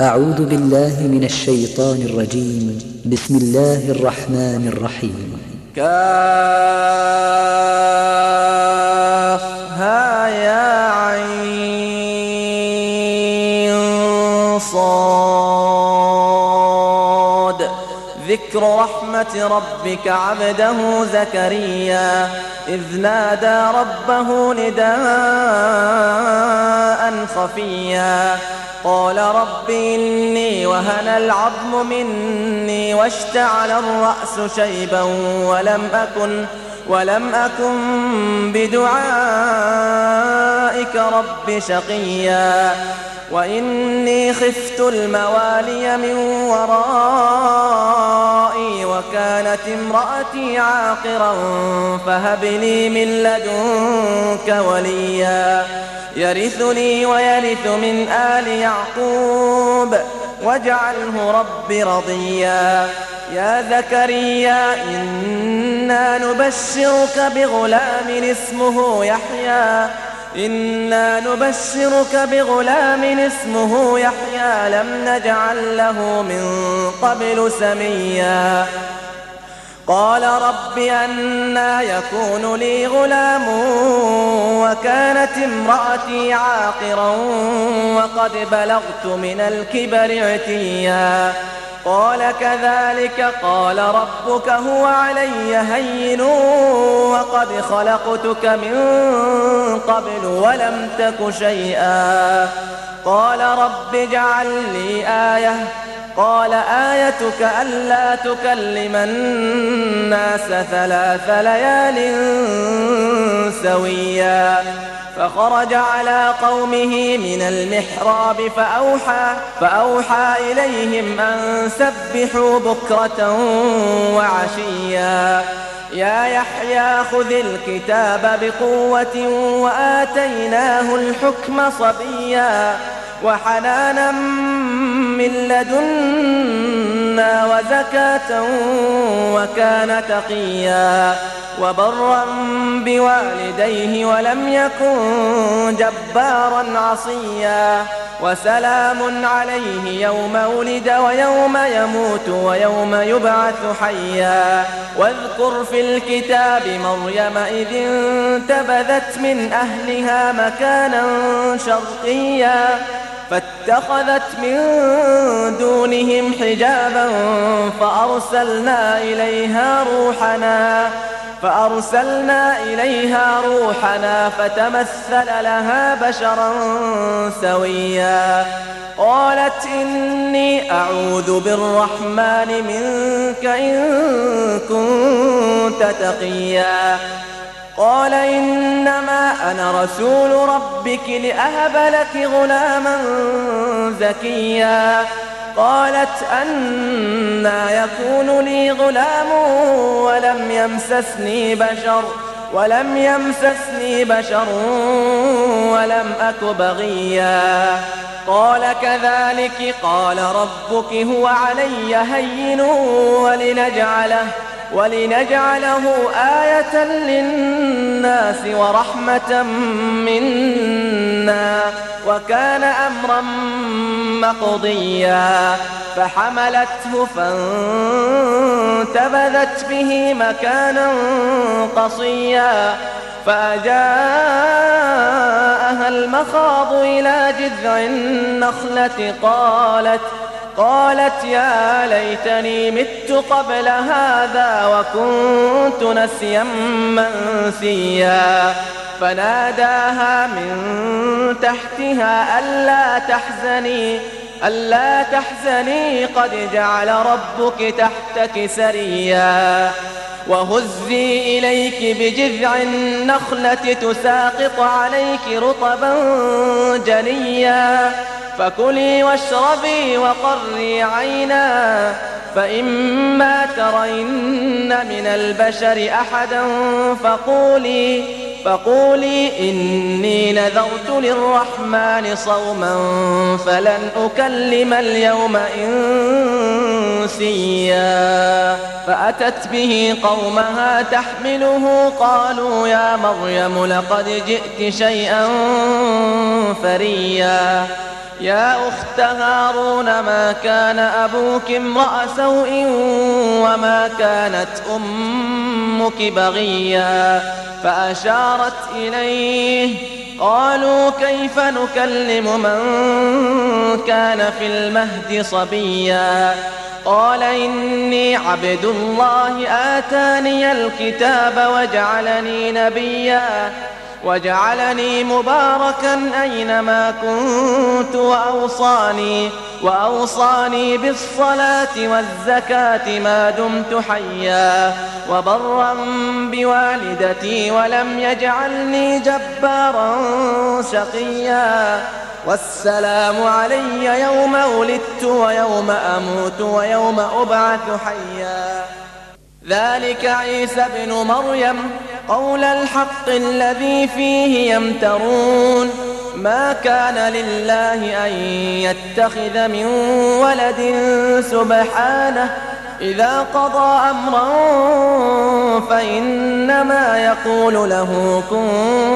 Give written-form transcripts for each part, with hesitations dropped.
أعوذ بالله من الشيطان الرجيم. بسم الله الرحمن الرحيم. كافها يا عين صاد. ذكر رحمة ربك عبده زكريا إذ نادى ربه نداء خفيا قال رب إني وهن العظم مني واشتعل الرأس شيبا ولم أكن بدعائك رب شقيا وإني خفت الموالي من ورائي وكانت امرأتي عاقرا فهب لي من لدنك وليا يرثني ويرث من آل يعقوب واجعله رب رضيا يا زكريا إنا نبشرك بغلام اسمه يحيى لم نجعل له من قبل سميا قال رب أنى يكون لي غلام وكانت امرأتي عاقرا وقد بلغت من الكبر عتيا قال كذلك قال ربك هو علي هين وقد خلقتك من قبل ولم تك شيئا قال رب اجعل لي آية قال آيتك ألا تكلم الناس 3 ليال سويا فخرج على قومه من المحراب فأوحى إليهم أن سبحوا بكرة وعشيا يا يحيى خذ الكتاب بقوة وآتيناه الحكم صبيا وحنانا من لدنا وزكاة وكان تقيا وبرا بوالديه ولم يكن جبارا عصيا وسلام عليه يوم ولد ويوم يموت ويوم يبعث حيا واذكر في الكتاب مريم إذ انتبذت من أهلها مكانا شرقيا فاتخذت من دونهم حجابا فأرسلنا إليها روحنا فتمثل لها بشرا سويا قالت إني أعوذ بالرحمن منك إن كنت تقيا قال إنما أنا رسول ربك لأهب لك غلاما زكيا قالت أنى يكون لي غلام ولم يمسسني بشر ولم أك بغيا قال كذلك قال ربك هو علي هين ولنجعله آية للناس ورحمة منا وكان أمرا مقضيا فحملته فانتبذت به مكانا قصيا فأجاءها المخاض إلى جذع النخلة قالت يا ليتني مت قبل هذا وكنت نسيا منسيا فناداها من تحتها ألا تحزني قد جعل ربك تحتك سريا وهزي إليك بجذع النخلة تساقط عليك رطبا جنيا فكلي واشربي وقري عينا فإما ترين من البشر أحدا فقولي إني نذرت للرحمن صوما فلن أكلم اليوم إنسيا فأتت به قومها تحمله قالوا يا مريم لقد جئت شيئا فريا يا أخت هارون ما كان أبوك امرأ سوء وما كانت أمك بغيا فأشارت إليه. قالوا كيف نكلم من كان في المهد صبيا قال إني عبد الله آتاني الكتاب وجعلني نبيا وجعلني مباركا أينما كنت وأوصاني بالصلاة والزكاة ما دمت حيا وبرا بوالدتي ولم يجعلني جبارا شقيا والسلام علي يوم ولدت ويوم أموت ويوم أبعث حيا. ذلك عيسى ابن مريم قول الحق الذي فيه يمترون ما كان لله أن يتخذ من ولد سبحانه إذا قضى أمرا فإنما يقول له كن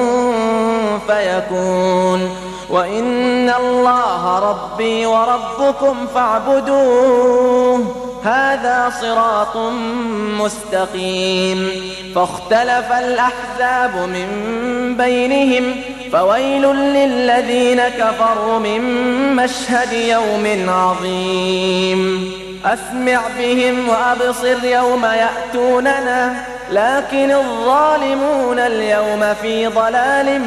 فيكون وإن الله ربي وربكم فاعبدوه هذا صراط مستقيم. فاختلف الأحزاب من بينهم فويل للذين كفروا من مشهد يوم عظيم. أسمع بهم وأبصر يوم يأتوننا لكن الظالمون اليوم في ضلال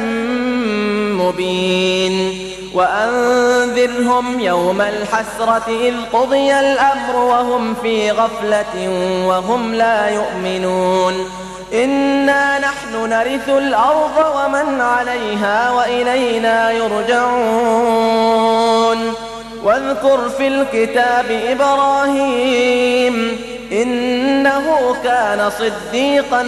مبين. وأنذرهم يوم الحسرة إذ قضي الأمر وهم في غفلة وهم لا يؤمنون. إنا نحن نرث الأرض ومن عليها وإلينا يرجعون. واذكر في الكتاب إبراهيم إنه كان صديقا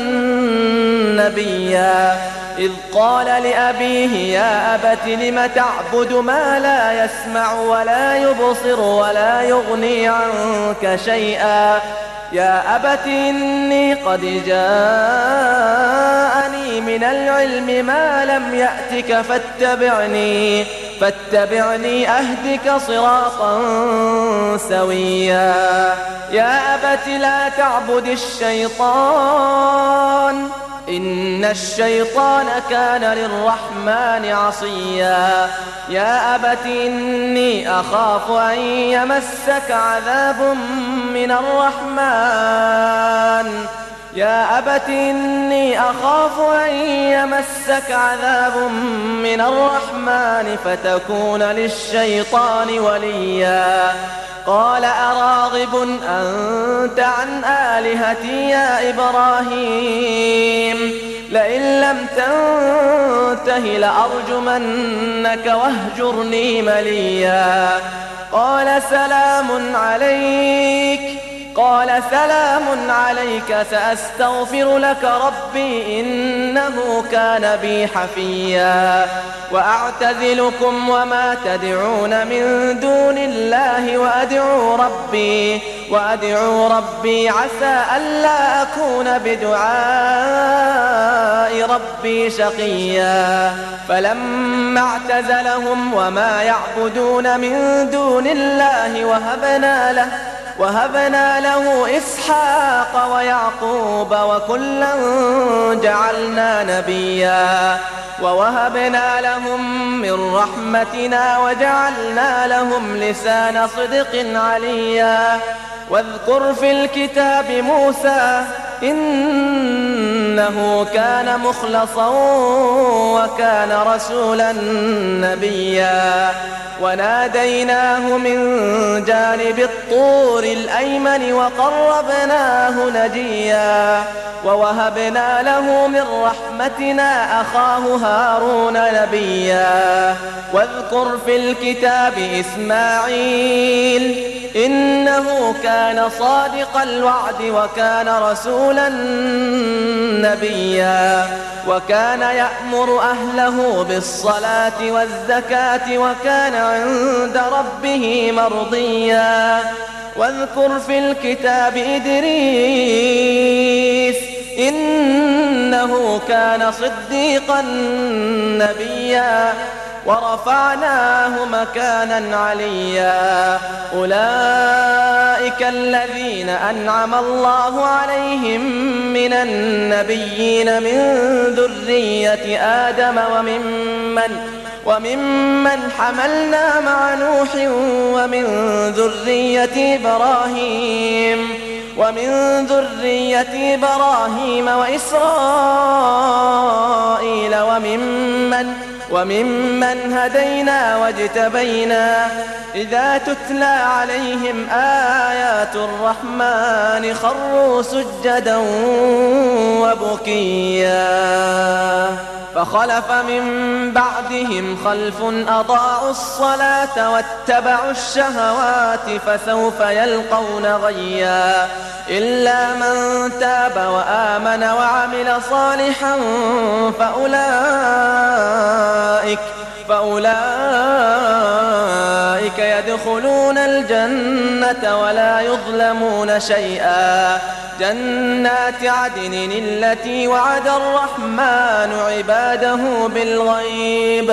نبيا إذ قال لأبيه يا أبت لم تعبد ما لا يسمع ولا يبصر ولا يغني عنك شيئا يا أبت إني قد جاءني من العلم ما لم يأتك فاتبعني أهدك صراطا سويا. يا أبت لا تعبد الشيطان إن الشيطان كان للرحمن عصيا. يا أبت إني أخاف أن يمسك عذاب من الرحمن يا أبت إني أخاف أن يمسك عذاب من الرحمن فتكون للشيطان وليا. قال أراغب أنت عن آلهتي يا إبراهيم لئن لم تنته لأرجمنك واهجرني مليا. قال سلام عليك سأستغفر لك ربي إنه كان بي حفيا. وأعتزلكم وما تدعون من دون الله وأدعو ربي عسى ألا أكون بدعاء ربي شقيا. فلما اعتزلهم وما يعبدون من دون الله وهبنا له إسحاق ويعقوب وكلا جعلنا نبيا. ووهبنا لهم من رحمتنا وجعلنا لهم لسان صدق عليا. واذكر في الكتاب موسى إنه كان مخلصا وكان رسولا نبيا. وناديناه من جانب الطور الأيمن وقربناه نجيا. ووهبنا له من رحمتنا أخاه هارون نبيا. واذكر في الكتاب إسماعيل إنه كان صادق الوعد وكان رسولا نبيا. وكان يأمر أهله بالصلاة والزكاة وكان عند ربه مرضيا. واذكر في الكتاب إدريس إنه كان صديقا نبيا. ورفعناه مكانا عليا. أولئك الذين أنعم الله عليهم من النبيين من ذرية آدم وممن حملنا مع نوح ومن ذرية إبراهيم وإسرائيل وممن هدينا واجتبينا. إذا تتلى عليهم آيات الرحمن خروا سجدا وبكيا. فخلف من بعدهم خلف أضاعوا الصلاة واتبعوا الشهوات فسوف يلقون غيا. إلا من تاب وآمن وعمل صالحا فأولئك يدخلون الجنة ولا يظلمون شيئا. جنات عدن التي وعد الرحمن عباده بالغيب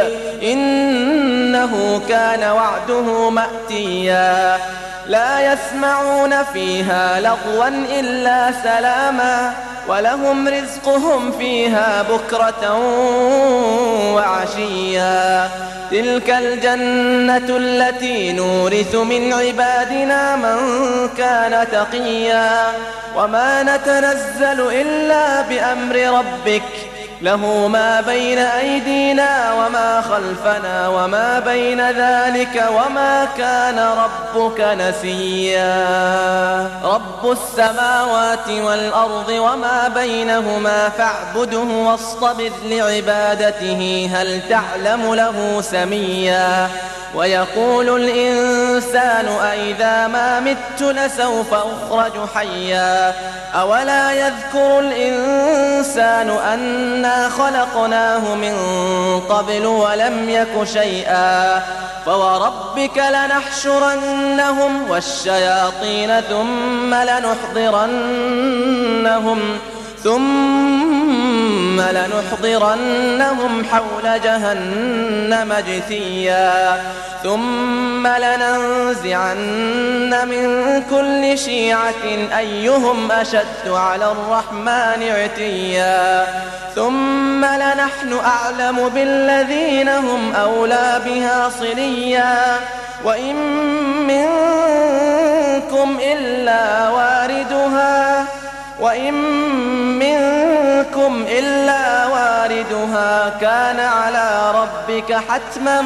إنه كان وعده مأتيا. لا يسمعون فيها لغوا إلا سلاما ولهم رزقهم فيها بكرة وعشيا. تلك الجنة التي نورث من عبادنا من كان تقيا. وما نتنزل إلا بأمر ربك له ما بين أيدينا وما خلفنا وما بين ذلك وما كان ربك نسيا. رب السماوات والأرض وما بينهما فاعبده واصطبر لعبادته هل تعلم له سميا. ويقول الإنسان أإذا ما مت لسوف أخرج حيا. أولا يذكر الإنسان أنا خلقناه من قبل ولم يك شيئا. فوربك لنحشرنهم والشياطين ثم لنحضرنهم حول جهنم جثيا. ثم لننزعن من كل شيعة أيهم أشد على الرحمن عتيا. ثم لنحن أعلم بالذين هم أولى بها صليا. وإن منكم إلا واردها كان على ربك حتما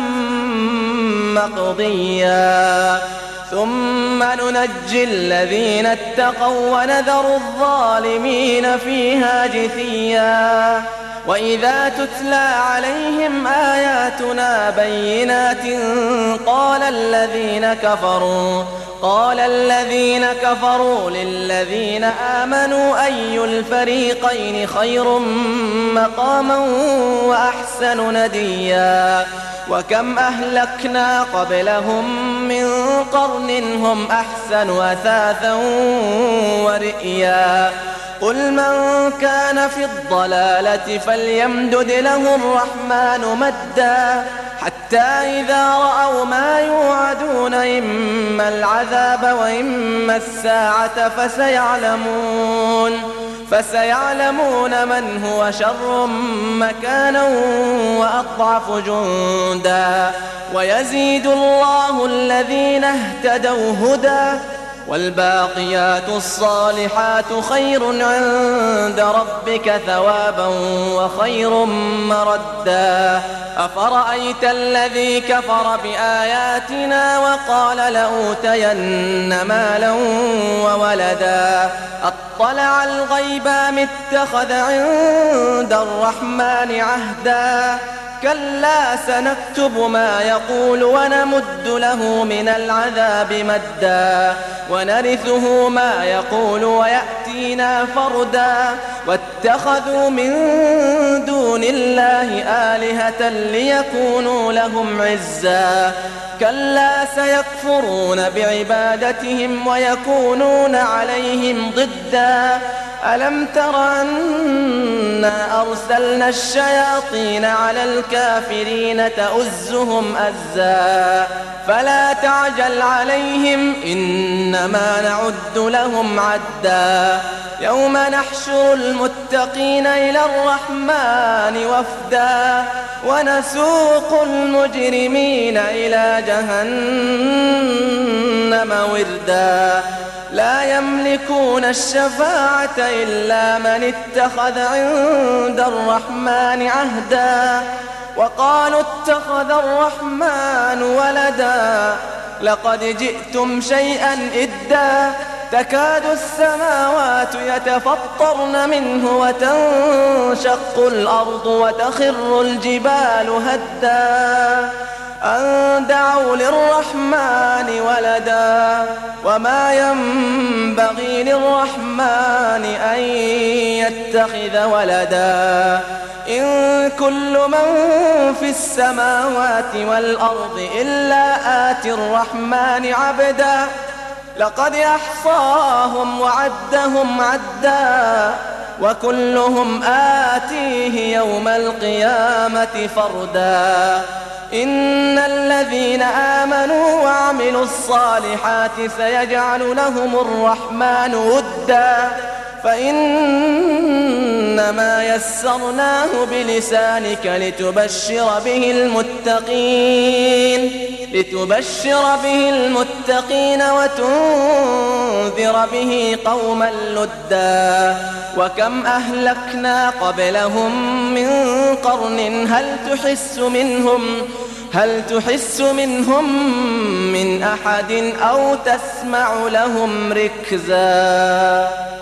مقضيا. ثم ننجي الذين اتقوا ونذر الظالمين فيها جثيا. وإذا تتلى عليهم آياتنا بينات قال الذين كفروا للذين آمنوا أي الفريقين خير مقاما وأحسن نديا. وكم أهلكنا قبلهم من قرن هم أحسن أثاثا ورئيا. قل من كان في الضلالة فليمدد له الرحمن مدا حتى إذا رأوا ما يوعدون إما العذاب وإما الساعة فسيعلمون من هو شر مكانا وأضعف جندا. ويزيد الله الذين اهتدوا هدى والباقيات الصالحات خير عند ربك ثوابا وخير مردا. أفرأيت الذي كفر بآياتنا وقال لأوتين مالا وولدا أطلع الغيب أم اتخذ عند الرحمن عهدا. كلا سنكتب ما يقول ونمد له من العذاب مدا ونرثه ما يقول ويأتينا فردا. واتخذوا من دون الله آلهة ليكونوا لهم عزا. كلا سيكفرون بعبادتهم ويكونون عليهم ضدا. ألم تر أنا أرسلنا الشياطين على الكافرين تؤزهم أزا فلا تعجل عليهم إنما نعد لهم عدا يوم نحشر المتقين إلى الرحمن وفدا ونسوق المجرمين إلى جهنم وردا لا يملكون الشفاعة إلا من اتخذ عند الرحمن عهدا وقالوا اتخذ الرحمن ولدا لقد جئتم شيئا إدا تكاد السماوات يتفطرن منه وتنشق الأرض وتخر الجبال هدا أن دعوا للرحمن ولدا وما ينبغي للرحمن أن يتخذ ولدا إن كل من في السماوات والأرض إلا آتي الرحمن عبدا لقد أحصاهم وعدهم عدا وكلهم آتيه يوم القيامة فردا إن الذين آمنوا وعملوا الصالحات سيجعل لهم الرحمن ودا فإنما يسرناه بلسانك لتبشر به المتقين وتنذر به قوما لدا وكم أهلكنا قبلهم من قرن هل تحس منهم من أحد أو تسمع لهم ركزا.